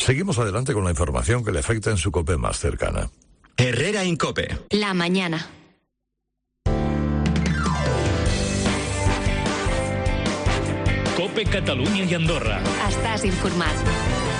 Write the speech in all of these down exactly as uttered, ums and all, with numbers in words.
Seguimos adelante con la información que le afecta en su COPE más cercana. Herrera Incope. La mañana. COPE Catalunya i Andorra. Estàs informat.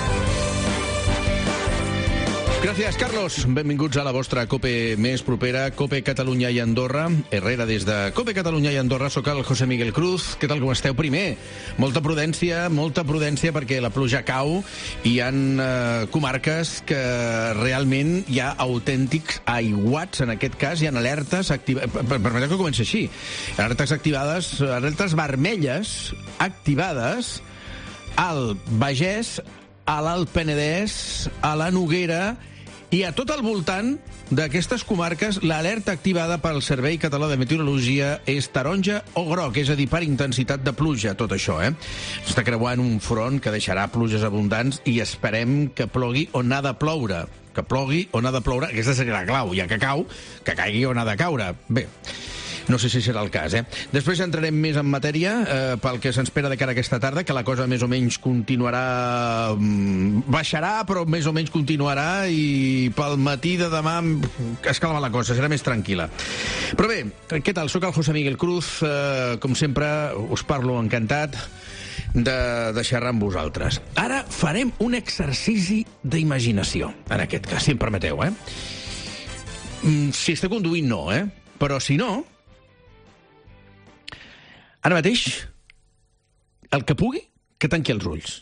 Gràcies, Carlos. Benvinguts a la vostra COPE més propera, COPE Catalunya i Andorra. Herrera, des de COPE Catalunya i Andorra, soc el José Miguel Cruz. Què tal, com esteu? Primer, molta prudència, molta prudència, perquè la pluja cau i hi ha eh, comarques que realment hi ha autèntics aiguats, en aquest cas, hi ha alertes activades. Permeteu que comenci així. Alertes activades, alertes vermelles activades al Bages, a l'Alt Penedès, a la Noguera i a tot el voltant d'aquestes comarques. L'alerta activada pel Servei Català de Meteorologia és taronja o groc, és a dir, per intensitat de pluja, tot això, eh? S'està creuant un front que deixarà pluges abundants i esperem que plogui on ha de ploure. Que plogui on ha de ploure, aquesta seria la clau, ja que cau, que caigui on ha de caure. Bé, no sé si serà el cas, eh? Després entrarem més en matèria eh, pel que s'espera de cara a aquesta tarda, que la cosa més o menys continuarà... baixarà, però més o menys continuarà, i pel matí de demà es calma la cosa, serà més tranquil·la. Però bé, què tal? Soc el José Miguel Cruz, eh, com sempre us parlo encantat de, de xerrar amb vosaltres. Ara farem un exercici d'imaginació, en aquest cas, si em permeteu, eh? Si esteu conduint, no, eh? Però si no, ara mateix, el que pugui, que tanqui els ulls.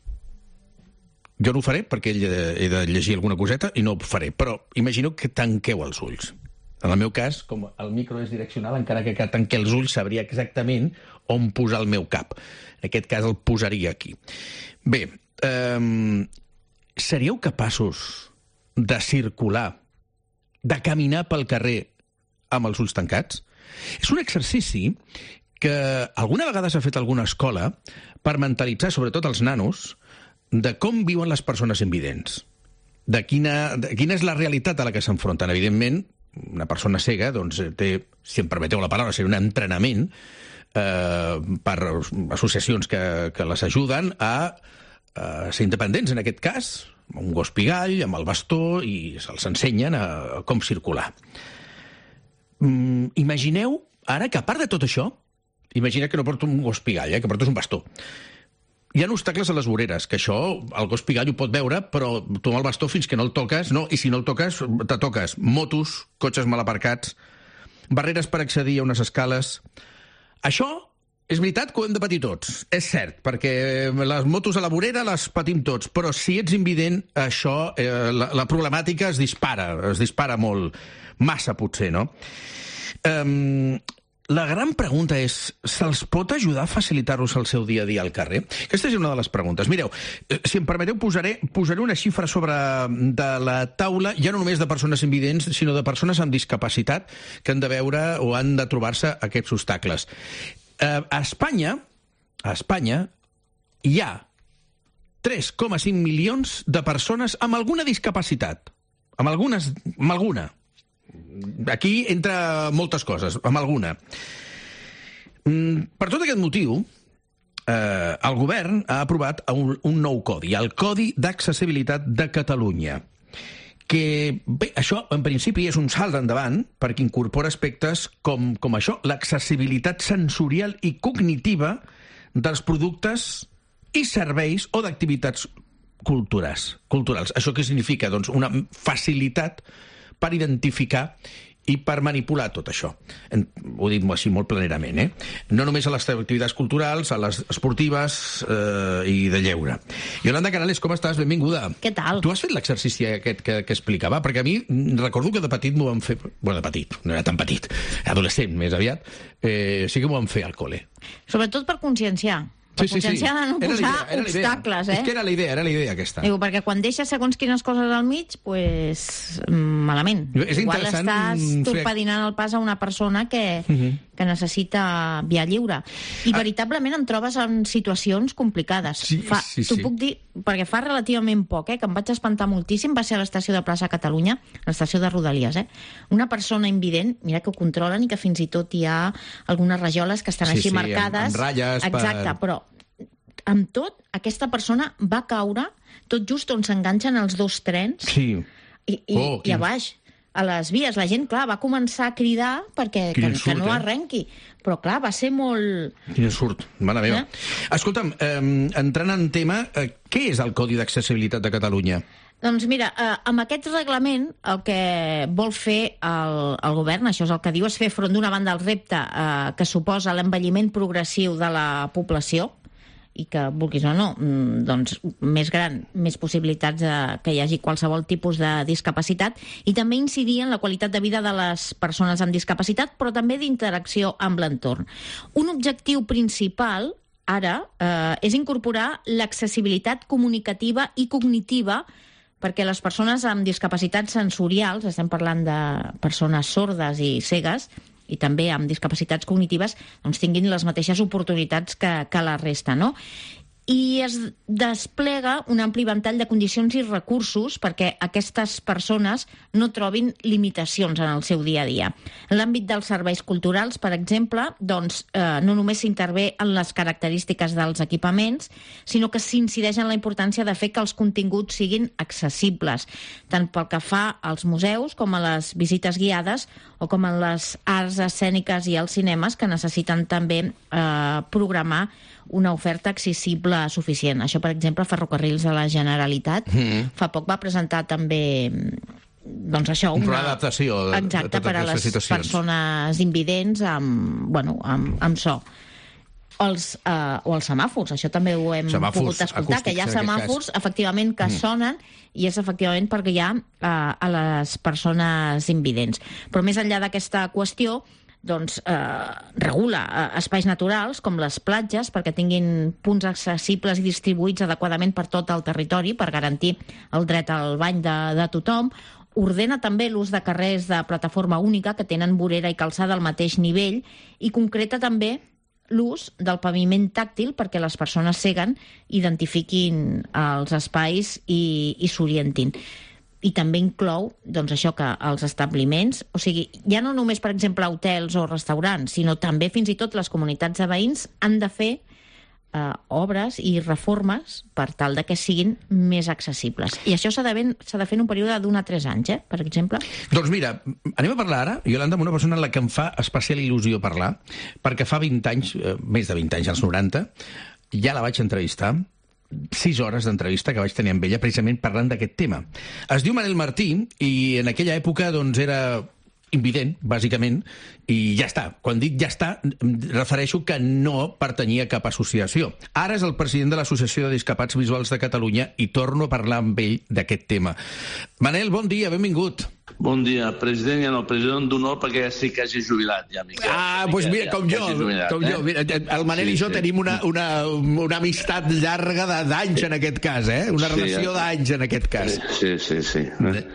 Jo no ho faré perquè he de llegir alguna coseta i no ho faré, però imagino que tanqueu els ulls. En el meu cas, com el micro és direccional, encara que tanqui els ulls, sabria exactament on posar el meu cap. En aquest cas el posaria aquí. Bé, eh, seríeu capaços de circular, de caminar pel carrer amb els ulls tancats? És un exercici que alguna vegada s'ha fet a alguna escola per mentalitzar, sobretot els nanos, de com viuen les persones invidents, de quina, de quina és la realitat a la que s'enfronten. Evidentment, una persona cega, doncs, té, si em permeteu la paraula, seria un entrenament eh, per associacions que, que les ajuden a, a ser independents, en aquest cas, amb un gos pigall, amb el bastó, i se'ls ensenyen a, a com circular. Mm, imagineu, ara, que a part de tot això, imagina que no porto un gos pigall, eh, que portes un bastó. Hi ha obstacles a les voreres, que això el gos pigall ho pot veure, però tu amb el bastó fins que no el toques, no, i si no el toques, te toques. Motos, cotxes mal aparcats, barreres per accedir a unes escales. Això és veritat que ho hem de patir tots, és cert, perquè les motos a la vorera les patim tots, però si ets invident, això, eh, la, la problemàtica es dispara, es dispara molt, massa potser, no? Um, La gran pregunta és, se'ls pot ajudar a facilitar-los el seu dia a dia al carrer? Aquesta és una de les preguntes. Mireu, si em permeteu, posaré, posaré una xifra sobre de la taula, ja no només de persones invidents, sinó de persones amb discapacitat que han de veure o han de trobar-se aquests obstacles. Eh, a Espanya, a Espanya hi ha tres coma cinc milions de persones amb alguna discapacitat. Amb, algunes, amb alguna. Aquí entra moltes coses, amb alguna. Per tot aquest motiu, eh, el govern ha aprovat un, un nou codi, el Codi d'Accessibilitat de Catalunya, que, bé, això, en principi, és un salt endavant perquè incorpora aspectes com, com això, l'accessibilitat sensorial i cognitiva dels productes i serveis o d'activitats culturals. culturals. Això què significa? Doncs una facilitat per identificar i per manipular tot això. Ho dic així molt planerament, eh? No només a les activitats culturals, a les esportives eh, i de lleure. Yolanda Canales, com estàs? Benvinguda. Què tal? Tu has fet l'exercici aquest que, que explicava? Perquè a mi recordo que de petit m'ho van fer... Bueno, de petit, no era tan petit, adolescent més aviat, eh, sí que m'ho van fer al cole. Sobretot per conscienciar. Per Sí, sí, sí. conscienciar de no Era la posar idea, era la idea. obstacles, eh? És que era la idea, era la idea aquesta. Digo, perquè quan deixes segons quines coses al mig, pues, malament. És Igual interessant estàs fer- torpedinant el pas a una persona que, Mhm. que necessita via lliure. I veritablement em trobes en situacions complicades. Sí, fa, sí, T'ho sí. puc dir, perquè fa relativament poc, eh, que em vaig espantar moltíssim, va ser a l'estació de Plaça Catalunya, l'estació de Rodalies, eh? Una persona invident, mira que ho controlen i que fins i tot hi ha algunes rajoles que estan Sí, així sí, amb- marcades. amb ratlles per- Exacte, però amb tot, aquesta persona va caure tot just on s'enganxen els dos trens, Sí. i, i, Oh, i quin- a baix, a les vies. La gent, clar, va començar a cridar perquè Quin que, insult, que no eh? arrenqui. Però, clar, va ser molt... Quin surt, mare meva. Eh? Escolta'm, eh, entrant en tema, eh, què és el Codi d'Accessibilitat de Catalunya? Doncs mira, eh, amb aquest reglament el que vol fer el, el govern, això és el que diu, és fer front d'una banda al repte eh, que suposa l'envelliment progressiu de la població, i que, vulguis o no, mm, doncs més gran, més possibilitats de, que hi hagi qualsevol tipus de discapacitat, i també incidir en la qualitat de vida de les persones amb discapacitat, però també d'interacció amb l'entorn. Un objectiu principal, ara, eh, és incorporar l'accessibilitat comunicativa i cognitiva perquè les persones amb discapacitats sensorials, estem parlant de persones sordes i cegues, i també amb discapacitats cognitives, doncs tinguin les mateixes oportunitats que, que la resta, no? I es desplega un ampli ventall de condicions i recursos perquè aquestes persones no trobin limitacions en el seu dia a dia. En l'àmbit dels serveis culturals, per exemple, doncs, eh, no només s'intervé en les característiques dels equipaments, sinó que s'incideix en la importància de fer que els continguts siguin accessibles, tant pel que fa als museus com a les visites guiades o com en les arts escèniques i els cinemes, que necessiten també eh, programar una oferta accessible suficient. Això, per exemple, Ferrocarrils de la Generalitat mm. fa poc va presentar també doncs això, Un una... pla d'adaptació de- de Exacte, totes per a aquestes les situacions. persones invidents amb, bueno, amb, amb so. Els, eh, o els semàfors, això també ho hem Semàfors pogut escoltar, que hi ha acústics, en aquest semàfors, efectivament, que mm. sonen, i és efectivament perquè hi ha eh, a les persones invidents. Però més enllà d'aquesta qüestió, doncs, eh, regula eh, espais naturals com les platges perquè tinguin punts accessibles i distribuïts adequadament per tot el territori per garantir el dret al bany de, de tothom. Ordena també l'ús de carrers de plataforma única que tenen vorera i calçada al mateix nivell i concreta també l'ús del paviment tàctil perquè les persones ceguen identifiquin els espais i, i s'orientin. I també inclou, doncs, això que els establiments, o sigui, ja no només, per exemple, hotels o restaurants, sinó també fins i tot les comunitats de veïns han de fer eh, obres i reformes per tal de que siguin més accessibles. I això s'ha de, ben, s'ha de fer en un període d'un a tres anys, eh, per exemple. Doncs mira, anem a parlar ara, Iolanda, amb una persona en la que em fa especial il·lusió parlar, perquè fa vint anys, eh, més de vint anys, als noranta, ja la vaig entrevistar, sis hores d'entrevista que vaig tenir amb ella precisament parlant d'aquest tema. Es diu Manel Martí i en aquella època doncs era invident, bàsicament, i ja està. Quan dic ja està, em refereixo que no pertanyia a cap associació. Ara és el president de l'Associació de Discapats Visuals de Catalunya i torno a parlar amb ell d'aquest tema. Manel, bon dia, benvingut. Bon dia, president, ja no, president d'honor perquè ja sí que hagi jubilat, ja, Miquel. Ah, doncs mira, com jo, jubilat, com eh? jo. Mira, el Manel Sí, i jo sí. tenim una, una, una amistat llarga de- d'anys en aquest cas, eh? Una Sí, relació eh? d'anys en aquest cas. Sí, sí, sí.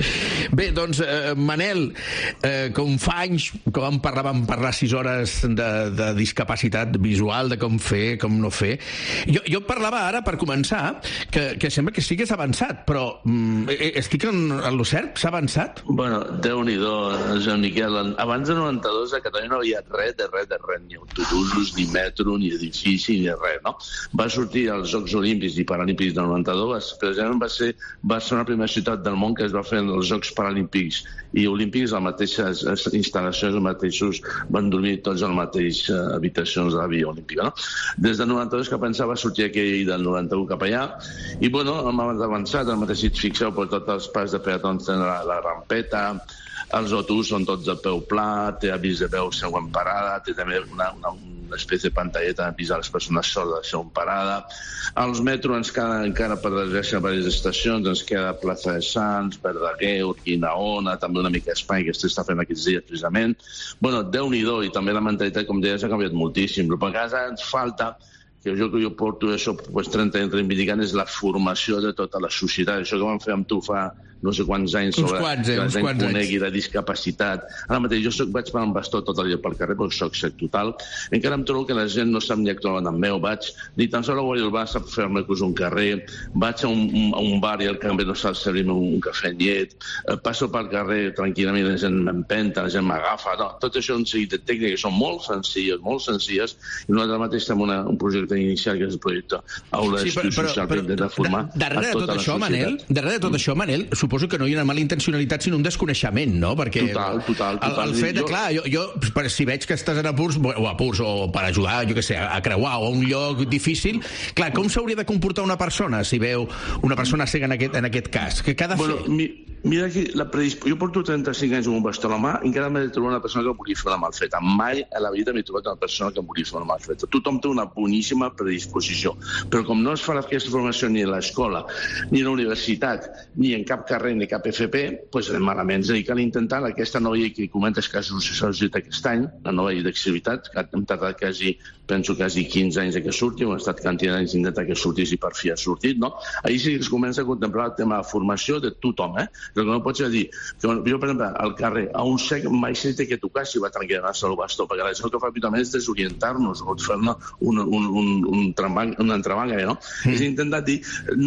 Bé, doncs, eh, Manel, eh, com fa anys que vam parlar, vam parlar sis hores de, de discapacitat visual, de com fer, com no fer. Jo, jo parlava ara, per començar, que, que sembla que sí que s'ha avançat, però mm, eh, estic en, en lo cert? S'ha avançat? Bueno, Déu-n'hi-do, Joan Miquel. Abans de noranta-dos a Catalunya no hi havia res, de res, de res, ni autobusos, ni metro, ni edifici, ni res, no? Va sortir als Jocs Olímpics i Paralímpics del noranta-dos, precisament va ser Barcelona la primera ciutat del món que es va fer en els Jocs Paralímpics i Olímpics, les mateixes instal·lacions, els mateixos, van dormir tots a les mateixes habitacions de la Via Olímpica, no? Des del noranta-dos que pensava sortir aquell del noranta-u cap allà, i bueno, hem avançat, el mateix, si et fixeu, per tots els pas de peatons tenen la, la rampeta, els autobusos són tots de peu pla, té avís de veu següent parada, té també una, una, una espècie de pantalleta de avís a les persones sordes de següent parada. Els metros ens queda encara, per desgràcia, a diverses estacions, ens queda Plaça de Sants, Verdaguer, Urquinaona, també una mica espai que s'està fent aquests dies, precisament. Bueno, Déu-n'hi-do, i també la mentalitat, com deies, ha canviat moltíssim. El que ara ens falta, que jo que jo porto això, pues, trenta anys reivindicant, és la formació de tota la societat. Això que vam fer amb tu fa no sé quants anys Uns sobre quants, eh, que la uns gent quants conegui anys. la discapacitat. Ara mateix jo soc, vaig per un bastó tot el dia pel carrer perquè soc cec total. Encara em trobo que la gent no sap ni actuar amb meu. Vaig, ni tan sols a Guàrdia Urbà sap fer-me cos un carrer, vaig a un, a un bar i el cambrer no sap servir-me un cafè amb llet, eh, passo pel carrer tranquil·lament, la gent m'empenta, la gent m'agafa. No, tot això és un seguit de tècniques que són molt senzilles, molt senzilles, i nosaltres mateix tenim una, un projecte projecte inicial, que és el projecte Aula Sí, però, d'Estudi però, Social, per però intentar formar da- darrere a de tot tota la això, Manel, societat. darrere de tot això, Manel, suposo que no hi ha una mala intencionalitat, sinó un desconeixement, no? Perquè Total, total, total. El, el fet de, Jo- clar, jo, jo per, si veig que estàs en apurs, o apurs, o per ajudar, jo què sé, a creuar, o a un lloc difícil, clar, com s'hauria de comportar una persona si veu una persona cega en aquest, en aquest cas? Què ha de Bueno, fer? mi, mira que la predisp... jo porto trenta-cinc anys amb un bastó a la mà i encara m'he de trobar una persona que volia fer una malfeta. Mai a la vida m'he trobat una persona que volia fer una malfeta. Tothom té una boníssima predisposició, però com no es fa aquesta formació ni a l'escola, ni a la universitat, ni en cap carrer, ni cap F P, doncs anem malament. És a dir, cal intentar aquesta nova llei que comentes que s'ha sorgit aquest any, la nova llei d'accessibilitat, que hem tardat quasi, penso, quasi quinze anys que surti, o ha estat quantitat d'anys d'intentar que sortís i per fi ha sortit, no? Ahir sí que es comença a contemplar el tema de formació de tothom, eh? El que no pots dir que jo, per exemple, al carrer, a un cec mai se té que tocar si va tranquil·lar-se al bastó, perquè la gent el que fa habitualment és desorientar-nos o fer-ne un, un, un, un, un, un entrebanc, no? Mm. És intentar dir,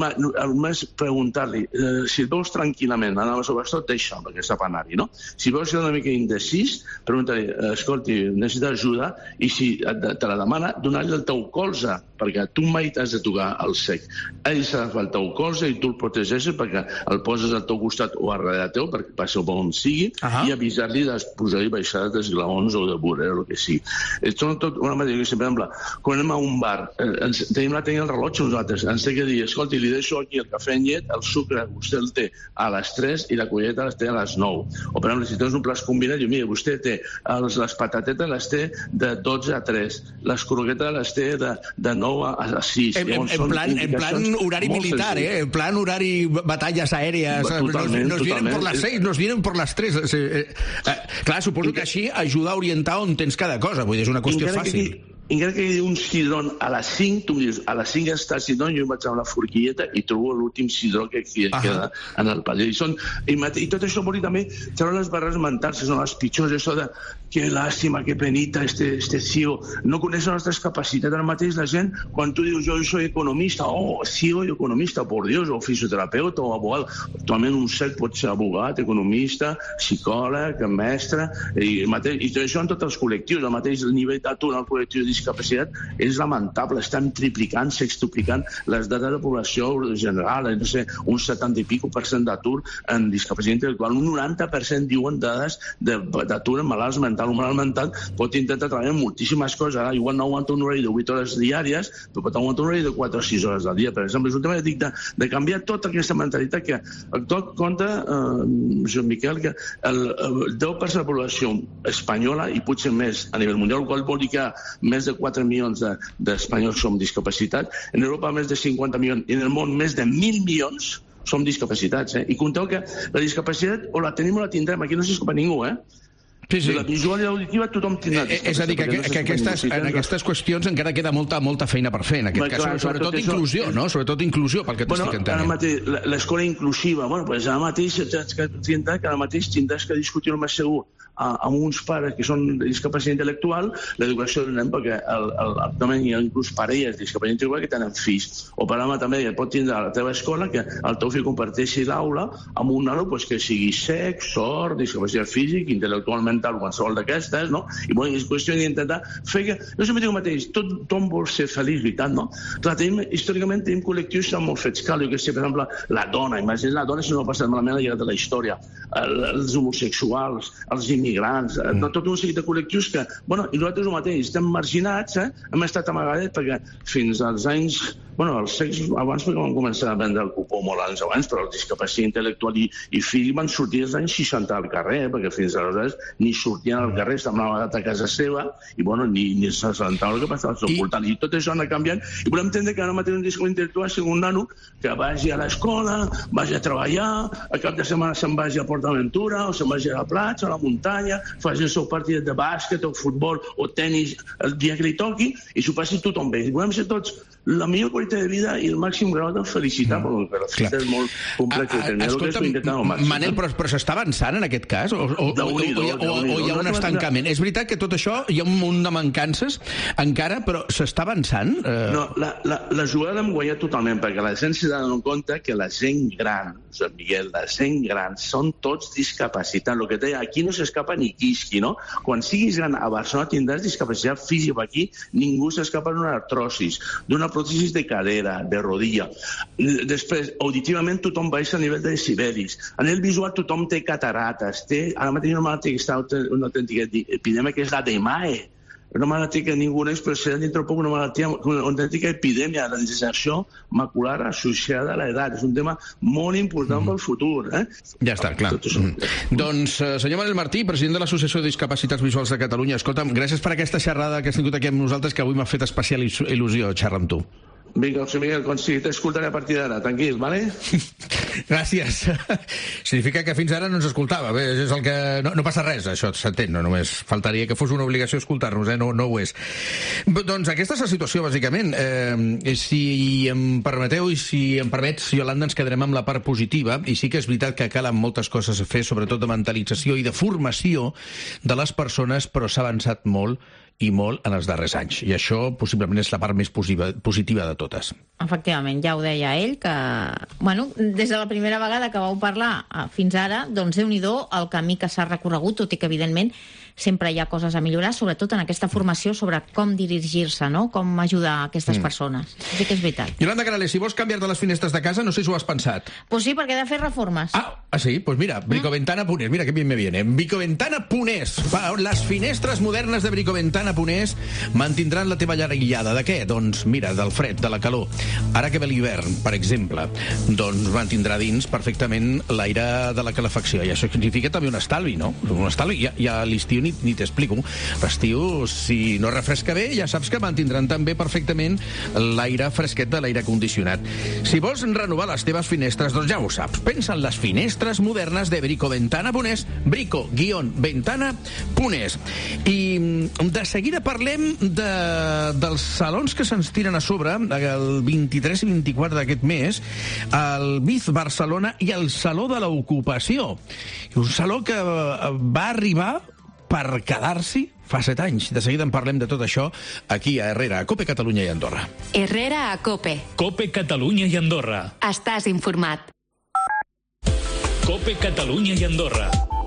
només preguntar-li, eh, si et veus tranquil·lament anar al seu bastó, deixa'l, perquè està per anar-hi, no? Si veus que és una mica indecís, pregunta-li, escolti, necessita ajuda, i si te la demana, donar-li el teu colze, perquè tu mai t'has de tocar el cec. Ell s'ha de fer el teu colze i tu el protegeixes perquè el poses al teu costat o darrere teu, perquè passi per on sigui, uh -huh. i avisar-li de posar-hi baixades d'esglaons o de vorera o el que sigui. És tot una manera que, per exemple, quan anem a un bar, eh, ens, tenim la tècnica del rellotge nosaltres, ens té que dir, escolti, li deixo aquí el cafè en llet, el sucre vostè el té a les tres i la colleta les té a les nou. O, per exemple, si tens un plat combinat, diu, mira, vostè té els, les patatetes les té de dotze a tres, les croquetes les té de, de nou a sis. En, en, en, plan, en plan horari militar, eh? En plan horari batalles aèries. Totalment, nos, nos vienen por las seis, nos vienen por las tres. Eh, eh, clar, suposo que així ajuda a orientar on tens cada cosa. Vull dir, és una qüestió fàcil. Encara que hi hagi un cidrón a les cinc, tu em dius, a les cinc està el cidrón, jo vaig amb la forquilleta i trobo l'últim cidró que queda en el paller. I, són, i, I tot això vol dir també treure les barreres mentals, que són les pitjors, això de que làstima, que penita, este, este C I O. No coneix les nostres capacitats. Ara mateix la gent, quan tu dius, jo soy economista, oh, C I O i economista, por Dios, o fisioterapeuta o abogat. Actualment un cert pot ser abogat, economista, psicòleg, mestre, i, mateix, i tot això en tots els col·lectius. El mateix nivell d'atur en el col·lectiu de discapacitat és lamentable. Estan triplicant, sextuplicant les dades de població general, no sé, un setanta i pico per cent d'atur en discapacitat intel·lectual, un noranta per cent diuen dades d'atur en malalts mentals. Un malalt mental pot intentar treballar moltíssimes coses. Ara, igual no aguanta un horari de vuit hores diàries, però pot aguantar un horari de quatre o sis hores al dia. Per exemple, és un tema de, de canviar tota aquesta mentalitat que tot compta, eh, Joan Miquel, que el, el deu per cent de la població espanyola, i potser més a nivell mundial, el qual vol dir que més de quatre milions d'espanyols de, som discapacitat, en Europa més de cinquanta milions, i en el món més de mil milions som discapacitats. Eh? I compteu que la discapacitat o la tenim o la tindrem, aquí no s'escapa ningú, eh? Sí, sí. La visual i l'auditiva tothom tindrà. Eh, és a dir, que, que, que aquestes, en aquestes qüestions encara queda molta molta feina per fer, en aquest cas, clar, sobretot clar, inclusió, això... no? Sobretot inclusió, pel que bueno, t'estic entenent. L'escola inclusiva, bueno, pues ara mateix tens que, que ara mateix tindràs que discutir el més segur amb uns pares que són de discapacitat intel·lectual, l'educació del nen, perquè el, el, el, també hi ha inclús parelles de discapacitat intel·lectual que tenen fills. O per exemple també pot tindre a la teva escola que el teu fill comparteixi l'aula amb un nano pues, que sigui sec, sord, discapacitat físic, intel·lectual, mental, qualsevol d'aquestes, no? I bueno, és qüestió d'intentar fer que... Jo sempre dic el mateix, tot, tothom vol ser feliç, veritat, no? Clar, tenim, històricament tenim col·lectius que són molt fets cal, jo que sé, per exemple, la dona, imagina't la dona si no ha passat malament ha llegat a la història, el, els homosexuals, els immigrants, mm. no, tot un seguit de col·lectius que, bueno, i nosaltres el mateix, estem marginats, eh? Hem estat amagadets perquè fins als anys, bueno, els secs abans perquè van començar a vendre el cupó molt anys abans, però el discapacitat intel·lectual i, i fill van sortir als anys seixanta al carrer, eh? Perquè fins aleshores ni sortien al carrer, estaven amagats a casa seva i, bueno, ni, ni s'assentaven el que passava al seu voltant. I tot això anar canviant i volem entendre que ara mateix un discapacitat intel·lectual sigui un nano que vagi a l'escola, vagi a treballar, a cap de setmana se'n vagi a PortAventura o se'n vagi a la platja, a la muntanya, faci el seu partit de bàsquet o futbol o tennis el dia que li toqui i s'ho passi tothom bé. Volem ser tots la millor qualitat de vida i el màxim grau de felicitat, mm. perquè la festa és molt complexa. A, a, escolta'm, Manel, però, però s'està avançant en aquest cas? O, o, o, o, o, o, o hi ha un estancament? És veritat que tot això hi ha un munt de mancances encara, però s'està avançant? Eh... No, la, la, la jugada l'hem guanyat totalment, perquè la gent s'ha de donar compte que la gent gran, Josep Miguel, la gent gran, són tots discapacitats. El que deia, aquí no s'escapa ni quisqui, no? Quan siguis gran a Barcelona tindràs discapacitat física. Aquí ningú s'escapa d'una artrosis, d'una pròtesis de cadera, de rodilla. Després, auditivament, tothom baixa a nivell de decibelis. A nivell visual, tothom té catarates. Té, ara mateix una malaltia que està una autèntica epidèmia, que és la D M A E. Una malaltia que ningú és, però serà dintre poc una malaltia, una autèntica epidèmia, la degeneració macular associada a l'edat. És un tema molt important mm. pel futur. Eh? Ja està, clar. Mm. Doncs, senyor Manel Martí, president de l'Associació de Discapacitats Visuals de Catalunya, escolta'm, gràcies per aquesta xerrada que has tingut aquí amb nosaltres, que avui m'ha fet especial il·lusió xerrar amb tu. Vinga, José Miguel, quan sigui, t'escoltaré a partir d'ara, tranquil, vale? Gràcies. Significa que fins ara no ens escoltava. Bé, és el que... no, no passa res, això s'entén, no només faltaria que fos una obligació escoltar-nos, eh? no, no ho és. Doncs aquesta és la situació, bàsicament. Eh, si em permeteu i si em permets, Iolanda, ens quedarem amb la part positiva, i sí que és veritat que calen moltes coses a fer, sobretot de mentalització i de formació de les persones, però s'ha avançat molt i molt en els darrers anys. I això possiblement és la part més positiva, positiva de totes. Efectivament, ja ho deia ell, que bueno, des de la primera vegada que vau parlar fins ara, doncs déu-n'hi-do el camí que s'ha recorregut, tot i que evidentment sempre hi ha coses a millorar, sobretot en aquesta formació sobre com dirigir-se, no? Com ajudar aquestes mm. persones. Sí que és veritat. Iolanda Canales, si vols canviar-te les finestres de casa, no sé si ho has pensat. Pues sí, perquè he de fer reformes. Ah, ah sí? Pues mira, Bricoventana Punés, mira que bien me viene. Bricoventana Punés. Les finestres modernes de Bricoventana Punés mantindran la teva llar aïllada. De què? Doncs mira, del fred, de la calor. Ara que ve l'hivern, per exemple, doncs mantindrà dins perfectament l'aire de la calefacció. I això significa també un estalvi, no? Un estalvi. Ja, ja a l'estiu ni, ni t'explico. L'estiu, si no refresca bé, ja saps que mantindran també perfectament l'aire fresquet de l'aire condicionat. Si vols renovar les teves finestres, doncs ja ho saps. Pensa en les finestres modernes de Bricoventana Punés, brico-ventana Punés. I de seguida parlem de, dels salons que se'ns tiren a sobre el vint-i-tres i vint-i-quatre d'aquest mes, el Biz Barcelona i el Saló de l'Ocupació. Un saló que va arribar per quedar-s'hi fa set anys. De seguida en parlem de tot això aquí a Herrera, a COPE Catalunya i Andorra. Herrera a COPE. COPE Catalunya i Andorra. Estàs informat. COPE Catalunya i Andorra.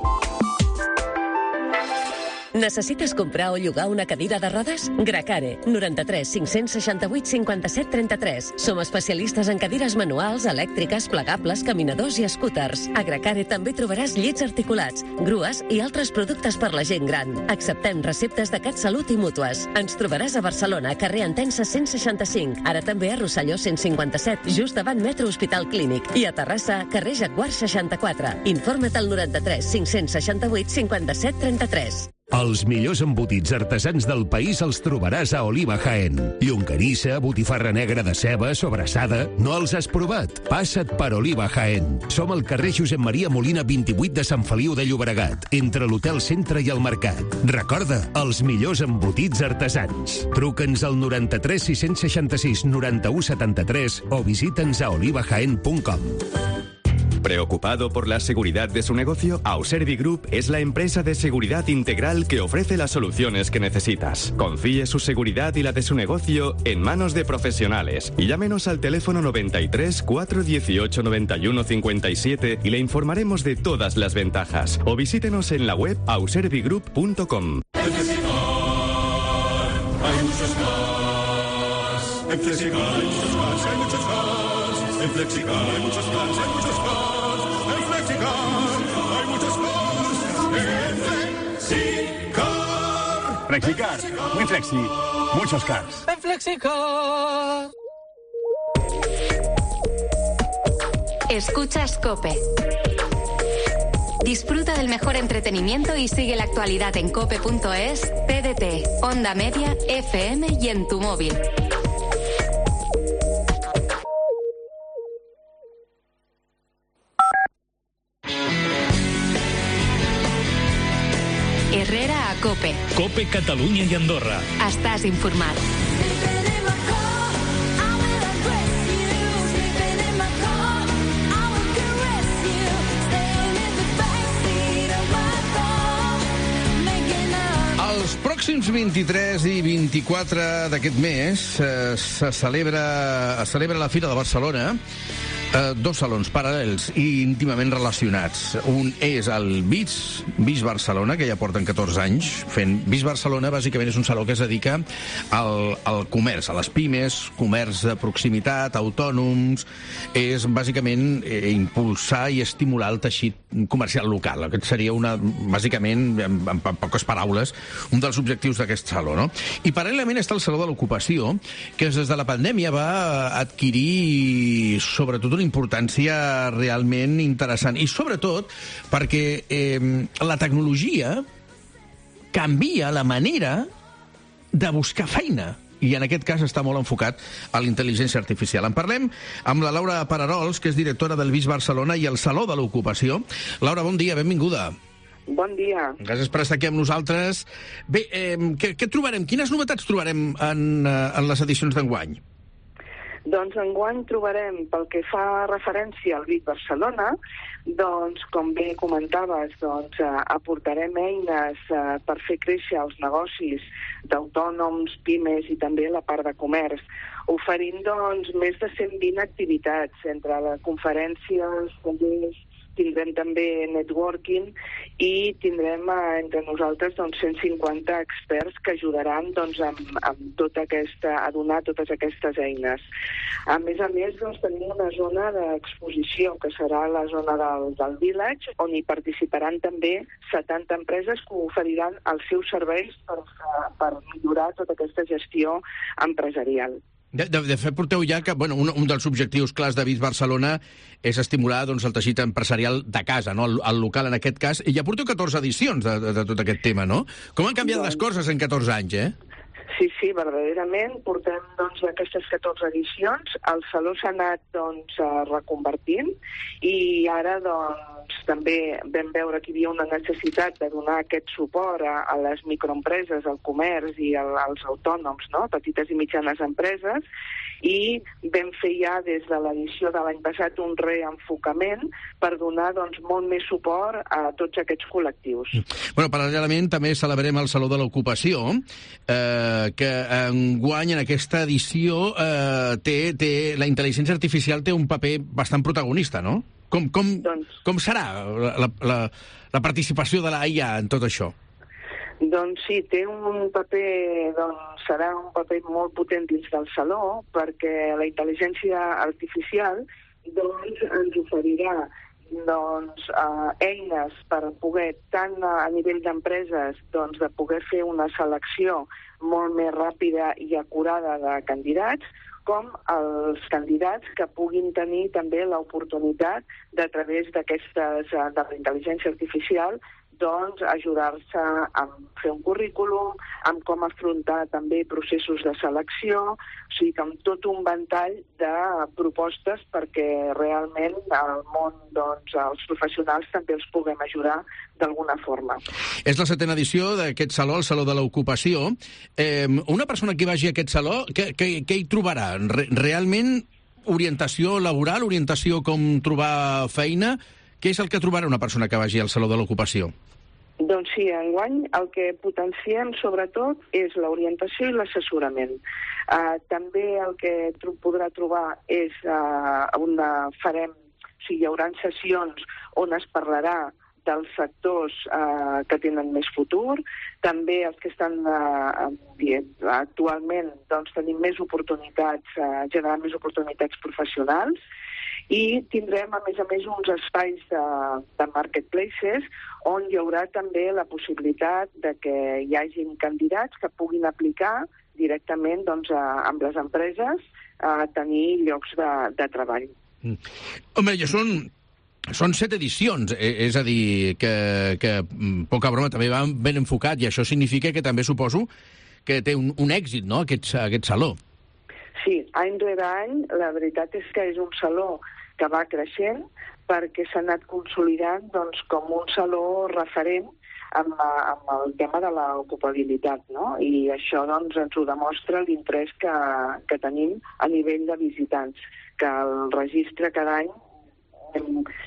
Necessites comprar o llogar una cadira de rodes? Gracare, noranta-tres cinc-cents seixanta-vuit cinquanta-set trenta-tres. Som especialistes en cadires manuals, elèctriques, plegables, caminadors i scooters. A Gracare també trobaràs llits articulats, grues i altres productes per la gent gran. Acceptem receptes de CatSalut i mútues. Ens trobaràs a Barcelona, carrer Entença cent seixanta-cinc. Ara també a Rosselló cent cinquanta-set, just davant Metro Hospital Clínic. I a Terrassa, carrer Jaguar seixanta-quatre. Informa't al noranta-tres cinc-cents seixanta-vuit cinquanta-set trenta-tres. Els millors embotits artesans del país els trobaràs a Oliva Jaén. Llonganissa, botifarra negra de ceba, sobrassada... No els has provat? Passa't per Oliva Jaén. Som al carrer Josep Maria Molina vint-i-vuit de Sant Feliu de Llobregat, entre l'Hotel Centre i el Mercat. Recorda, els millors embotits artesans. Truca'ns al noranta-tres sis-cents seixanta-sis noranta-u setanta-tres o visita'ns a oliva jaén punt com. ¿Preocupado por la seguridad de su negocio? Auservi Group es la empresa de seguridad integral que ofrece las soluciones que necesitas. Confíe su seguridad y la de su negocio en manos de profesionales. Y llámenos al teléfono noventa y tres, cuatro dieciocho, noventa y uno cincuenta y siete y le informaremos de todas las ventajas. O visítenos en la web auservigroup punto com. En Flexicar hay muchos más. En Flexicar hay muchos más, hay muchos más. En Flexicar hay muchos más, hay muchos más. Hay muchos más en Flexicar. Flexicar, muy flexi, muchos cars. En Flexicar. Escuchas COPE. Disfruta del mejor entretenimiento y sigue la actualidad en cope punto es, T D T, Onda Media, F M y en tu móvil. Herrera a COPE. COPE Catalunya i Andorra. Estàs informat. pròxims vint-i-tres i vint-i-quatre d'aquest mes eh, se celebra, es celebra la Fira de Barcelona. Eh, dos salons paral·lels i íntimament relacionats. Un és el BIS, BIS Barcelona, que ja porten catorze anys fent. BIS Barcelona, bàsicament, és un saló que es dedica al, al comerç, a les pimes, comerç de proximitat, autònoms. És, bàsicament, eh, impulsar i estimular el teixit comercial local. Aquest seria, una, bàsicament, en, en, en poques paraules, un dels objectius d'aquest saló, no? I, paral·lelament, està el Saló de l'Ocupació, que des de la pandèmia va adquirir, sobretot, una importància realment interessant. I sobretot perquè eh, la tecnologia canvia la manera de buscar feina. I en aquest cas està molt enfocat a la intel·ligència artificial. En parlem amb la Laura Pararols, que és directora del BIS Barcelona i el Saló de l'Ocupació. Laura, bon dia, benvinguda. Bon dia. Gràcies per estar aquí amb nosaltres. Bé, eh, què, què trobarem? Quines novetats trobarem en, en les edicions d'enguany? Doncs enguany trobarem, pel que fa referència al BIS Barcelona, doncs, com bé comentaves, doncs, eh, aportarem eines eh, per fer créixer els negocis d'autònoms, pimes i també la part de comerç, oferint doncs, més de cent vint activitats entre les conferències, tallers, tindrem també networking i tindrem eh, entre nosaltres doncs, cent cinquanta experts que ajudaran doncs, amb, amb tota aquesta, a donar totes aquestes eines. A més a més, doncs, tenim una zona d'exposició, que serà la zona del, del Village, on hi participaran també setanta empreses que oferiran els seus serveis per, per millorar tota aquesta gestió empresarial. De, de, de fet, porteu ja que bueno, un, un dels objectius clars de BIS Barcelona és estimular doncs, el teixit empresarial de casa, no? el, el local en aquest cas, i ja porteu catorze edicions de, de, de tot aquest tema, no? Com han canviat doncs... les coses en catorze anys, eh? Sí, sí, verdaderament. Portem doncs, aquestes catorze edicions. El saló s'ha anat doncs, reconvertint i ara doncs, també vam veure que hi havia una necessitat de donar aquest suport a, a les microempreses, al comerç i a, als autònoms, no? Petites i mitjanes empreses, i vam fer ja des de l'edició de l'any passat un reenfocament per donar doncs, molt més suport a tots aquests col·lectius. Bueno, paral·lelament també celebrem el Saló de l'Ocupació, eh, que enguany en aquesta edició eh, té, té, la intel·ligència artificial té un paper bastant protagonista, no? Com, com, doncs... com serà la, la, la participació de la I A en tot això? Doncs sí, té un paper, doncs serà un paper molt potent dins del saló, perquè la intel·ligència artificial doncs, ens oferirà doncs, uh, eines per poder, tant a nivell d'empreses, doncs, de poder fer una selecció molt més ràpida i acurada de candidats, com els candidats que puguin tenir també l'oportunitat de, a través d'aquestes, de la intel·ligència artificial, doncs ajudar-se a fer un currículum, amb com afrontar també processos de selecció, o sigui que amb tot un ventall de propostes perquè realment al món, doncs, els professionals també els puguem ajudar d'alguna forma. És la setena edició d'aquest saló, el Saló de l'Ocupació. Eh, una persona que vagi a aquest saló, què, què, què hi trobarà? Re, realment orientació laboral, orientació com trobar feina? Què és el que trobarà una persona que vagi al Saló de l'Ocupació? Doncs sí, enguany el que potenciem sobretot és l'orientació i l'assessorament. Uh, també el que tro podrà trobar és uh, una farem, o sigui, hi haurà sessions on es parlarà dels sectors uh, que tenen més futur, també els que estan uh, actualment doncs, tenim més oportunitats, uh, generar més oportunitats professionals, i tindrem, a més a més, uns espais de, de marketplaces on hi haurà també la possibilitat de que hi hagin candidats que puguin aplicar directament doncs, a, amb les empreses a tenir llocs de, de treball. Mm. Home, ja són, són set edicions, eh, és a dir, que, que poca broma també va ben enfocat, i això significa que també suposo que té un, un èxit, no?, aquest, aquest saló. Sí, any rere any, la veritat és que és un saló que va creixent perquè s'ha anat consolidant doncs, com un saló referent amb, amb el tema de l'ocupabilitat, no? I això doncs, ens ho demostra l'interès que, que tenim a nivell de visitants, que el registre cada any anem, anem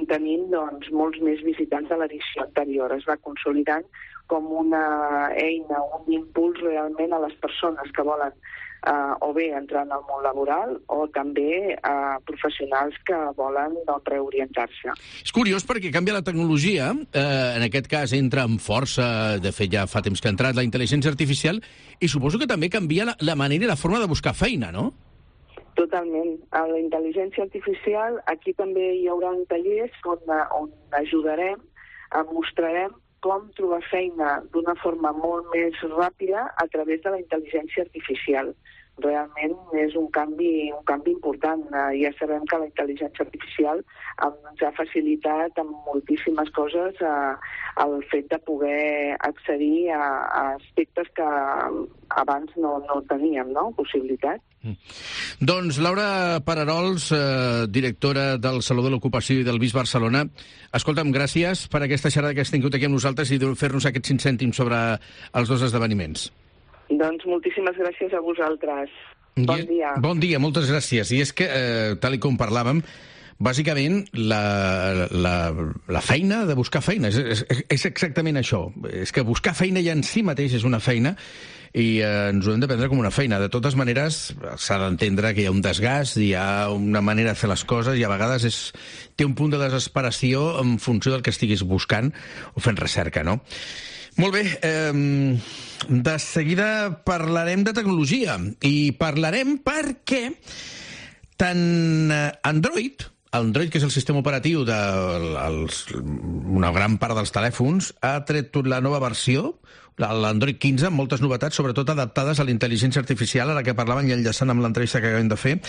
tenint doncs, molts més visitants de l'edició anterior. Es va consolidant com una eina, un impuls realment a les persones que volen eh, o bé entrar en el món laboral o també a eh, professionals que volen doncs, reorientar-se. És curiós perquè canvia la tecnologia, eh, en aquest cas entra amb força, de fet ja fa temps que ha entrat la intel·ligència artificial, i suposo que també canvia la, la manera i la forma de buscar feina, no? Totalment. A la intel·ligència artificial aquí també hi haurà tallers on, on ajudarem, mostrarem com trobar feina d'una forma molt més ràpida a través de la intel·ligència artificial. Realment és un canvi, un canvi important. Ja sabem que la intel·ligència artificial ens ha facilitat amb moltíssimes coses eh, el fet de poder accedir a, a aspectes que abans no, no teníem, no?, possibilitat. Mm. Doncs Laura Pararols, eh, directora del Saló de l'Ocupació i del Bis Barcelona, escolta'm, gràcies per aquesta xerrada que has tingut aquí amb nosaltres i de fer-nos aquests cinc cèntims sobre els dos esdeveniments. Doncs moltíssimes gràcies a vosaltres. Bon dia. Bon dia, moltes gràcies. I és que, eh, tal com parlàvem, bàsicament, la, la, la feina de buscar feina és, és, és exactament això. És que buscar feina ja en si mateix és una feina i eh, ens ho hem de prendre com una feina. De totes maneres, s'ha d'entendre que hi ha un desgast, hi ha una manera de fer les coses i a vegades és, té un punt de desesperació en funció del que estiguis buscant o fent recerca, no? Molt bé, eh, de seguida parlarem de tecnologia i parlarem perquè tant Android, Android, que és el sistema operatiu de els, una gran part dels telèfons, ha tret la nova versió, l'Android quinze, amb moltes novetats, sobretot adaptades a la intel·ligència artificial, a la que parlaven i enllaçant amb l'entrevista que acabem de fer.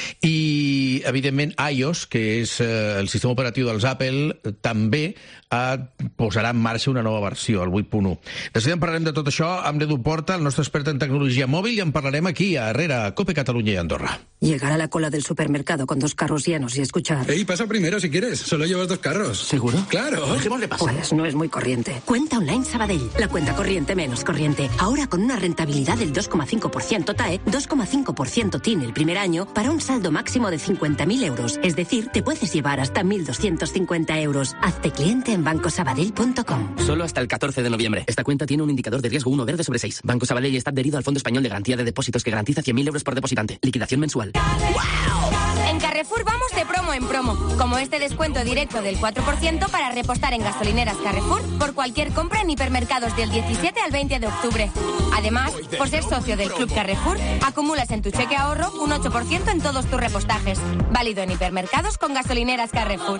I, evidentment, iOS, que és eh, el sistema operatiu dels Apple, també eh, posarà en marxa una nova versió, el vuit punt u. De seguida en parlarem de tot això amb l'Edu Porta, el nostre expert en tecnologia mòbil, i en parlarem aquí, a Herrera, a Cope Catalunya i Andorra. Llegar a la cola del supermercado con dos carros llenos y escuchar... Ey, pasa primero si quieres. Solo llevas dos carros. ¿Seguro? ¡Claro! Dejémosle pasar. Pues no es muy corriente. Cuenta Online Sabadell. La cuenta corriente menos corriente. Ahora con una rentabilidad del dos coma cinco por ciento T A E, dos coma cinco por ciento T I N el primer año para un saldo máximo de cincuenta mil euros. Es decir, te puedes llevar hasta mil doscientos cincuenta euros. Hazte cliente en banco sabadell punto com. Solo hasta el catorce de noviembre. Esta cuenta tiene un indicador de riesgo uno verde sobre seis. Banco Sabadell está adherido al Fondo Español de Garantía de Depósitos que garantiza cien mil euros por depositante. Liquidación mensual. ¡Wow! En Carrefour vamos de promo en promo, como este descuento directo del cuatro por ciento para repostar en gasolineras Carrefour por cualquier compra en hipermercados del diecisiete al veinte de octubre. Además, por ser socio del Club Carrefour, acumulas en tu cheque ahorro un ocho por ciento en todos tus repostajes. Válido en hipermercados con gasolineras Carrefour.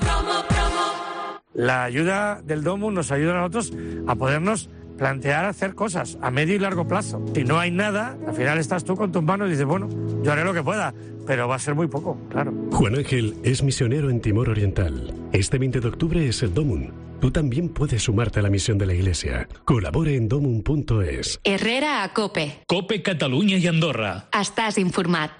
La ayuda del Domu nos ayuda a nosotros a podernos plantear hacer cosas a medio y largo plazo. Si no hay nada, al final estás tú con tus manos y dices, bueno, yo haré lo que pueda, pero va a ser muy poco, claro. Juan Ángel es misionero en Timor Oriental. Este veinte de octubre es el Domun. Tú también puedes sumarte a la misión de la Iglesia. Colabore en domun punto es. Herrera a Cope. Cope Catalunya i Andorra. Estàs informat.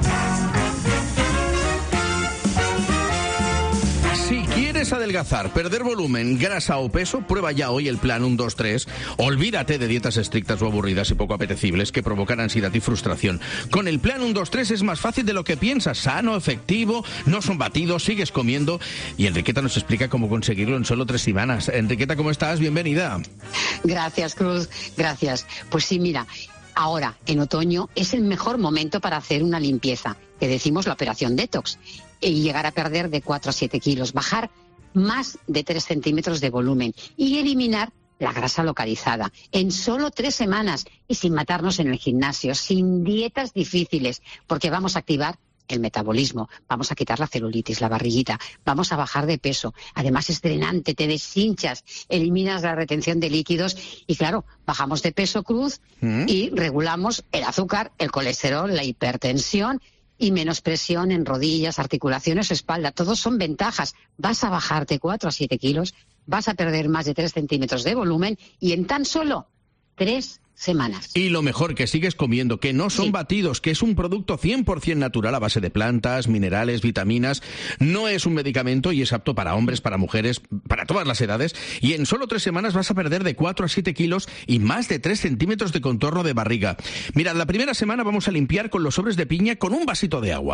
Si quieres adelgazar, perder volumen, grasa o peso, prueba ya hoy el plan uno dos tres. Olvídate de dietas estrictas o aburridas y poco apetecibles que provocan ansiedad y frustración. Con el plan uno dos tres es más fácil de lo que piensas. Sano, efectivo, no son batidos, sigues comiendo. Y Enriqueta nos explica cómo conseguirlo en solo tres semanas. Enriqueta, ¿cómo estás? Bienvenida. Gracias, Cruz. Gracias. Pues sí, mira, ahora, en otoño, es el mejor momento para hacer una limpieza, que decimos la operación detox, y llegar a perder de cuatro a siete kilos, bajar más de tres centímetros de volumen y eliminar la grasa localizada en solo tres semanas y sin matarnos en el gimnasio, sin dietas difíciles, porque vamos a activar el metabolismo, vamos a quitar la celulitis, la barriguita, vamos a bajar de peso. Además es drenante, te deshinchas, eliminas la retención de líquidos y claro, bajamos de peso, Cruz, ¿Mm? y regulamos el azúcar, el colesterol, la hipertensión y menos presión en rodillas, articulaciones, espalda. Todos son ventajas. Vas a bajarte cuatro a siete kilos, vas a perder más de tres centímetros de volumen y en tan solo tres semanas. Y lo mejor, que sigues comiendo, que no son sí. batidos, que es un producto cien por ciento natural a base de plantas, minerales, vitaminas. No es un medicamento y es apto para hombres, para mujeres, para todas las edades. Y en solo tres semanas vas a perder de cuatro a siete kilos y más de tres centímetros de contorno de barriga. Mirad, la primera semana vamos a limpiar con los sobres de piña con un vasito de agua.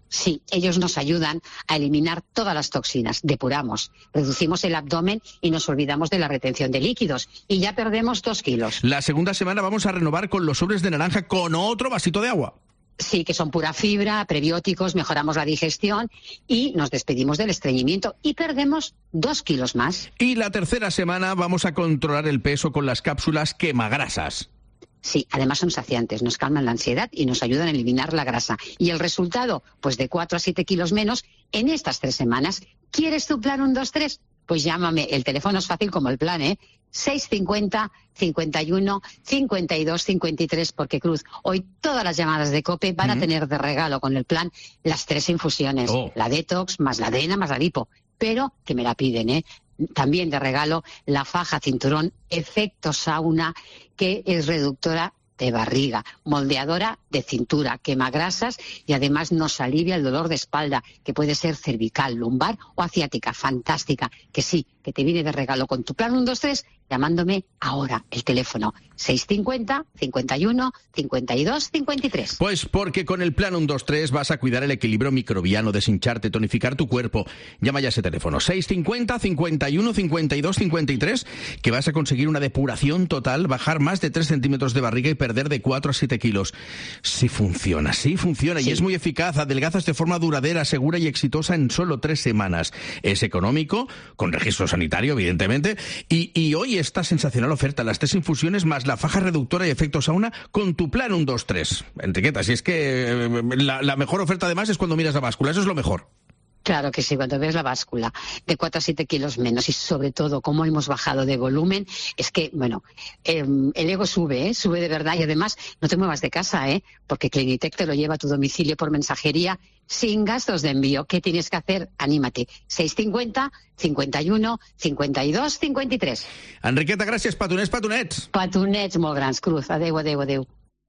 Sí, ellos nos ayudan a eliminar todas las toxinas, depuramos, reducimos el abdomen y nos olvidamos de la retención de líquidos y ya perdemos dos kilos. La segunda semana vamos a renovar con los sobres de naranja con otro vasito de agua. Sí, que son pura fibra, prebióticos, mejoramos la digestión y nos despedimos del estreñimiento y perdemos dos kilos más. Y la tercera semana vamos a controlar el peso con las cápsulas quemagrasas. Sí, además son saciantes, nos calman la ansiedad y nos ayudan a eliminar la grasa. ¿Y el resultado? Pues de cuatro a siete kilos menos en estas tres semanas. ¿Quieres tu plan uno dos tres? Pues llámame, el teléfono es fácil como el plan, ¿eh? seis cincuenta, cincuenta y uno, cincuenta y dos, cincuenta y tres, porque Cruz, hoy todas las llamadas de COPE van uh-huh. a tener de regalo con el plan las tres infusiones, oh. la detox, más la adena, más la lipo, pero que me la piden, ¿eh? También de regalo la faja cinturón efecto sauna, que es reductora de barriga, moldeadora de cintura, quema grasas y además nos alivia el dolor de espalda, que puede ser cervical, lumbar o asiática. Fantástica, que sí, que te viene de regalo con tu plan uno dos tres, llamándome ahora, el teléfono seis cincuenta, cincuenta y uno, cincuenta y dos, cincuenta y tres. Pues porque con el plan uno dos tres vas a cuidar el equilibrio microbiano, deshincharte, tonificar tu cuerpo. Llama ya a ese teléfono seis cincuenta, cincuenta y uno, cincuenta y dos, cincuenta y tres, que vas a conseguir una depuración total, bajar más de tres centímetros de barriga y perder de cuatro a siete kilos. Sí funciona, sí funciona sí. Y es muy eficaz. Adelgazas de forma duradera, segura y exitosa en solo tres semanas. Es económico, con registro sanitario, evidentemente, y, y hoy esta sensacional oferta, las tres infusiones más la faja reductora y efecto sauna con tu plan uno dos tres. Enriqueta, si es que la, la mejor oferta además es cuando miras la báscula, eso es lo mejor. Claro que sí, cuando ves la báscula de cuatro a siete kilos menos y sobre todo cómo hemos bajado de volumen, es que, bueno, eh, el ego sube, ¿eh? Sube de verdad y además no te muevas de casa, ¿eh? Porque Clinitec te lo lleva a tu domicilio por mensajería sin gastos de envío. ¿Qué tienes que hacer? Anímate. seis cincuenta, cincuenta y uno, cincuenta y dos, cincuenta y tres. Enriqueta, gràcies. Patonets, patonets. Patonets molt grans, Cruz. Adéu, adéu, adéu.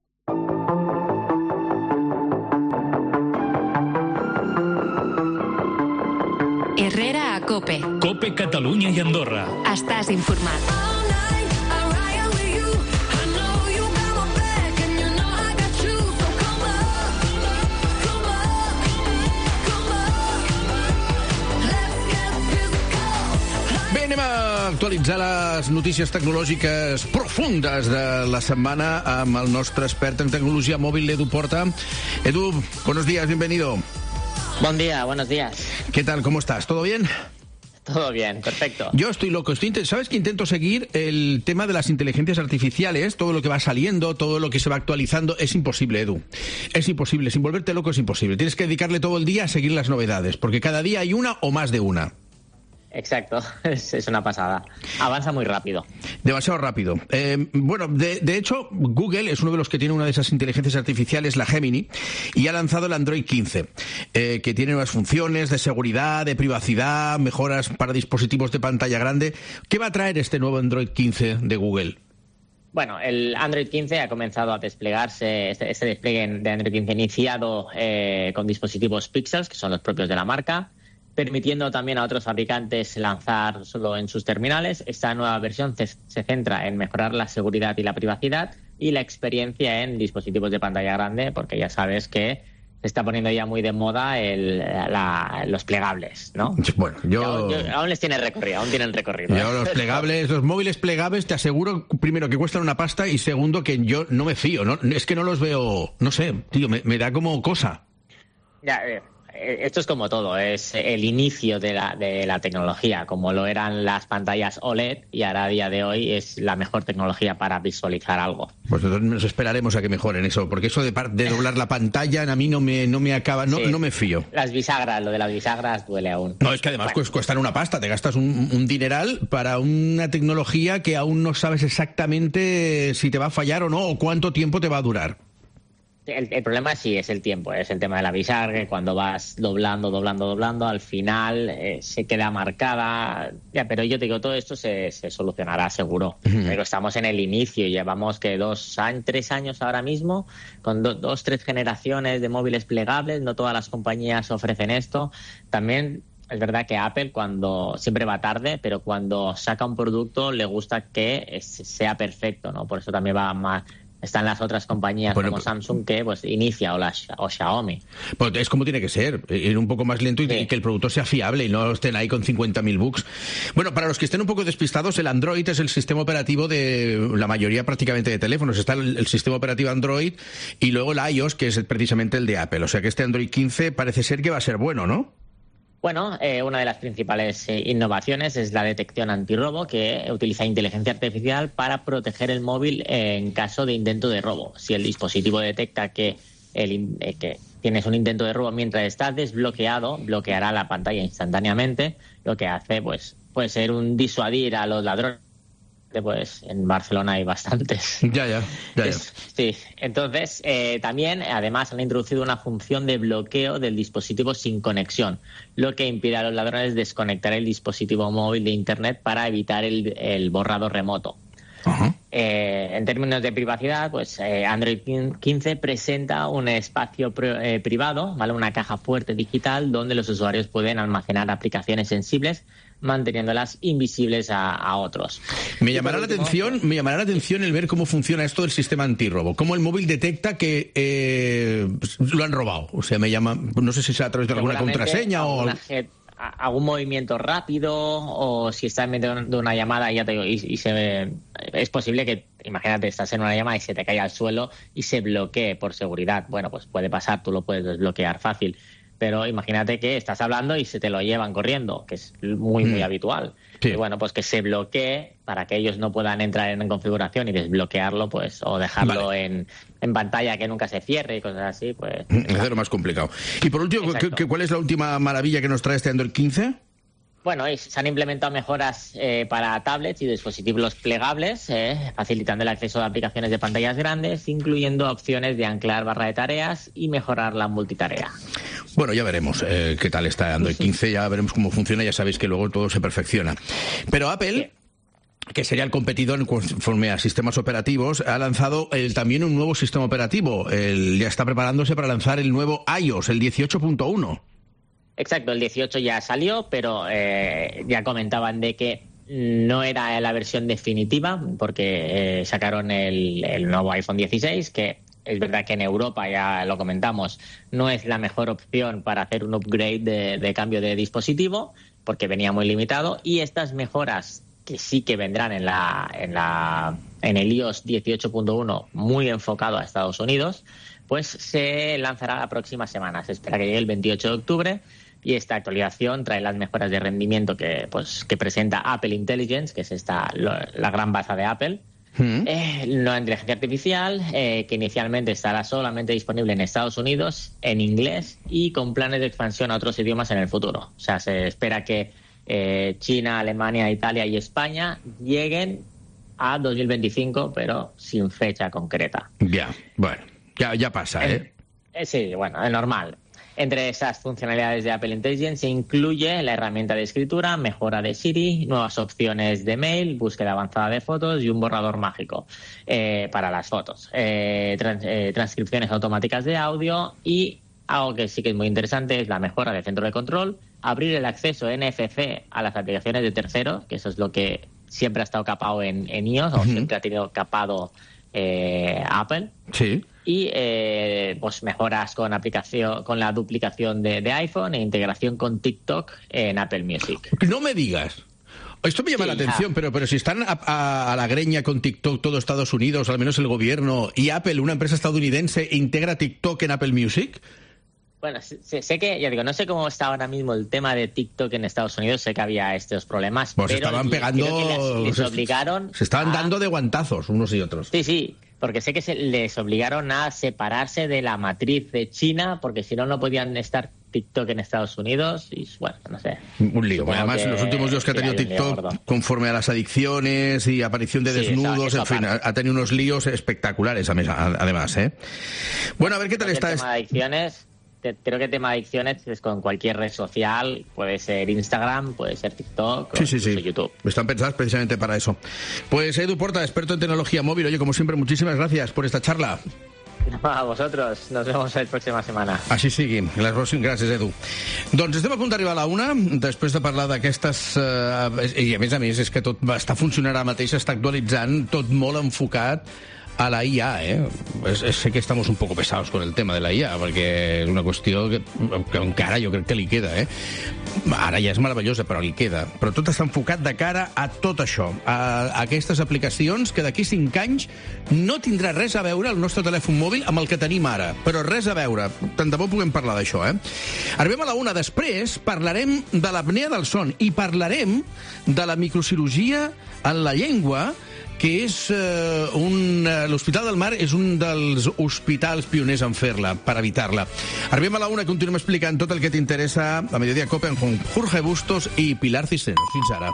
Herrera a COPE. COPE Catalunya i Andorra. Estàs informat. Bé, anem a actualitzar les notícies tecnològiques profundes de la setmana amb el nostre expert en tecnologia mòbil, Edu Porta. Edu, buenos días, bienvenido. Buen día, buenos días. ¿Qué tal? ¿Cómo estás? ¿Todo bien? Todo bien, perfecto. Yo estoy loco. Estoy, ¿sabes que intento seguir el tema de las inteligencias artificiales? Todo lo que va saliendo, todo lo que se va actualizando. Es imposible, Edu. Es imposible. Sin volverte loco es imposible. Tienes que dedicarle todo el día a seguir las novedades, porque cada día hay una o más de una. Exacto, es, es una pasada. Avanza muy rápido. Demasiado rápido. Eh, bueno, de, de hecho, Google es uno de los que tiene una de esas inteligencias artificiales, la Gemini, y ha lanzado el Android quince, eh, que tiene unas funciones de seguridad, de privacidad, mejoras para dispositivos de pantalla grande. ¿Qué va a traer este nuevo Android quince de Google? Bueno, el Android quince ha comenzado a desplegarse, este, este despliegue de Android quince iniciado eh, con dispositivos Pixels, que son los propios de la marca, permitiendo también a otros fabricantes lanzar solo en sus terminales. Esta nueva versión se, se centra en mejorar la seguridad y la privacidad y la experiencia en dispositivos de pantalla grande, porque ya sabes que se está poniendo ya muy de moda el, la, los plegables, ¿no? Bueno, yo... yo... Aún les tiene recorrido, aún tienen recorrido. Yo los plegables, los móviles plegables, te aseguro, primero, que cuestan una pasta y segundo, que yo no me fío, ¿no? Es que no los veo, no sé, tío, me, me da como cosa. Ya, eh. Esto es como todo, es el inicio de la, de la tecnología, como lo eran las pantallas O L E D, y ahora a día de hoy es la mejor tecnología para visualizar algo. Pues nosotros nos esperaremos a que mejoren eso, porque eso de, de doblar la pantalla a mí no me, no me acaba, no, sí. no me fío. Las bisagras, lo de las bisagras duele aún. No, es que además bueno. cuestan una pasta, te gastas un, un dineral para una tecnología que aún no sabes exactamente si te va a fallar o no, o cuánto tiempo te va a durar. El, el problema sí es el tiempo, es el tema de la bisagra, que cuando vas doblando, doblando, doblando, al final eh, se queda marcada. Ya, pero yo te digo, todo esto se, se solucionará seguro. Uh-huh. Pero estamos en el inicio, llevamos que dos años, tres años ahora mismo, con do, dos, tres generaciones de móviles plegables, no todas las compañías ofrecen esto. También es verdad que Apple cuando siempre va tarde, pero cuando saca un producto le gusta que sea perfecto, ¿no? Por eso también va más están las otras compañías bueno, como Samsung que pues inicia o, la, o Xiaomi. Pues es como tiene que ser, ir un poco más lento y, sí. y que el producto sea fiable y no estén ahí con cincuenta mil bugs. Bueno, para los que estén un poco despistados, el Android es el sistema operativo de la mayoría prácticamente de teléfonos. Está el, el sistema operativo Android y luego el iOS, que es precisamente el de Apple. O sea que este Android quince parece ser que va a ser bueno, ¿no? Bueno, eh, una de las principales eh, innovaciones es la detección antirrobo, que utiliza inteligencia artificial para proteger el móvil en caso de intento de robo. Si el dispositivo detecta que, el, eh, que tienes un intento de robo mientras estás desbloqueado, bloqueará la pantalla instantáneamente, lo que hace pues puede ser un disuadir a los ladrones. Pues en Barcelona hay bastantes. Ya, ya, ya, ya. Es, sí, entonces eh, también, además, han introducido una función de bloqueo del dispositivo sin conexión, lo que impide a los ladrones desconectar el dispositivo móvil de Internet para evitar el, el borrado remoto. Uh-huh. Eh, en términos de privacidad, pues eh, Android quince presenta un espacio pr- eh, privado, ¿vale? Una caja fuerte digital donde los usuarios pueden almacenar aplicaciones sensibles, manteniéndolas invisibles a, a otros. Me llamará la atención, me llamará la atención el ver cómo funciona esto del sistema antirrobo, cómo el móvil detecta que eh, lo han robado. O sea, me llama, no sé si será a través de alguna contraseña o Jet, algún movimiento rápido, o si estás en medio de una llamada, ya te digo, y, y se es posible que, imagínate, estás en una llamada y se te cae al suelo y se bloquee por seguridad. Bueno, pues puede pasar, tú lo puedes desbloquear fácil. Pero imagínate que estás hablando y se te lo llevan corriendo, que es muy, muy mm. habitual. Sí. Y bueno, pues que se bloquee para que ellos no puedan entrar en configuración y desbloquearlo, pues, o dejarlo vale. en, en pantalla que nunca se cierre y cosas así, pues... Es lo más complicado. Y por último, ¿qué, ¿cuál es la última maravilla que nos trae este Android quince? Bueno, se han implementado mejoras eh, para tablets y dispositivos plegables, eh, facilitando el acceso a aplicaciones de pantallas grandes, incluyendo opciones de anclar barra de tareas y mejorar la multitarea. Bueno, ya veremos eh, qué tal está Android quince, ya veremos cómo funciona, ya sabéis que luego todo se perfecciona. Pero Apple... Sí. que sería el competidor conforme a sistemas operativos, ha lanzado el, también un nuevo sistema operativo. El, ya está preparándose para lanzar el nuevo iOS, el dieciocho punto uno. Exacto, el dieciocho ya salió, pero eh, ya comentaban de que no era la versión definitiva, porque eh, sacaron el, el nuevo iPhone dieciséis, que es verdad que en Europa, ya lo comentamos, no es la mejor opción para hacer un upgrade de, de cambio de dispositivo, porque venía muy limitado, y estas mejoras que sí que vendrán en la en la en el iOS dieciocho punto uno, muy enfocado a Estados Unidos, pues se lanzará la próxima semana. Se espera que llegue el veintiocho de octubre, y esta actualización trae las mejoras de rendimiento que pues que presenta Apple Intelligence, que es esta lo, la gran baza de Apple. ¿Mm? Eh, la inteligencia artificial, eh, que inicialmente estará solamente disponible en Estados Unidos, en inglés, y con planes de expansión a otros idiomas en el futuro. O sea, se espera que eh, China, Alemania, Italia y España lleguen a dos mil veinticinco, pero sin fecha concreta. Ya, bueno, ya, ya pasa, ¿eh? eh sí, bueno, es normal. Entre esas funcionalidades de Apple Intelligence se incluye la herramienta de escritura, mejora de Siri, nuevas opciones de mail, búsqueda avanzada de fotos y un borrador mágico eh, para las fotos, eh, trans, eh, transcripciones automáticas de audio, y algo que sí que es muy interesante es la mejora del centro de control, abrir el acceso N F C a las aplicaciones de terceros, que eso es lo que siempre ha estado capado en, en iOS, uh-huh. o siempre ha tenido capado eh, Apple. Sí. Y eh, pues mejoras con aplicación, con la duplicación de, de iPhone e integración con TikTok en Apple Music. No me digas. Esto me llama sí, la atención, pero, pero si están a, a, a la greña con TikTok todo Estados Unidos, al menos el gobierno, y Apple, una empresa estadounidense, integra TikTok en Apple Music. Bueno, sé, sé que, ya digo, no sé cómo está ahora mismo el tema de TikTok en Estados Unidos, sé que había estos problemas, pues pero estaban pegando, les, les obligaron... Se estaban a... dando de guantazos unos y otros. Sí, sí, porque sé que se les obligaron a separarse de la matriz de China, porque si no, no podían estar TikTok en Estados Unidos, y bueno, no sé. Un lío. Bueno, además, en los últimos días que ha tenido TikTok, conforme a las adicciones y aparición de sí, desnudos, eso, eso en fin, ha, ha tenido unos líos espectaculares, además, ¿eh? Bueno, a ver qué tal está... El tema de adicciones... Creo que el tema de adicciones es con cualquier red social, puede ser Instagram, puede ser TikTok, sí, sí, sí. YouTube. Están pensadas precisamente para eso. Pues Edu Porta, experto en tecnología móvil. Oye, como siempre, muchísimas gracias por esta charla. No, a vosotros. Nos vemos la próxima setmana. Així sigui. Gràcies, Edu. Doncs estem a punt d'arribar a la una, després de parlar d'aquestes... Eh, I a més a més és que tot està funcionant ara mateix, està actualitzant, tot molt enfocat a la I A, eh? Sé que estamos un poco pesados con el tema de la I A, perquè és una qüestió que, que encara jo crec que li queda, eh? Ara ja és meravellosa, però li queda. Però tot està enfocat de cara a tot això, a, a aquestes aplicacions que d'aquí cinc anys no tindrà res a veure el nostre telèfon mòbil amb el que tenim ara, però res a veure. Tant de bo puguem parlar d'això, eh? Arribem a la una. Després parlarem de l'apnea del son i parlarem de la microcirurgia en la llengua, que és eh, un... L'Hospital del Mar és un dels hospitals pioners en fer-la, per evitar-la. Arribem a la una, continuem explicant tot el que t'interessa a Mediodía Cope amb Jorge Bustos i Pilar Cisneros. Fins ara.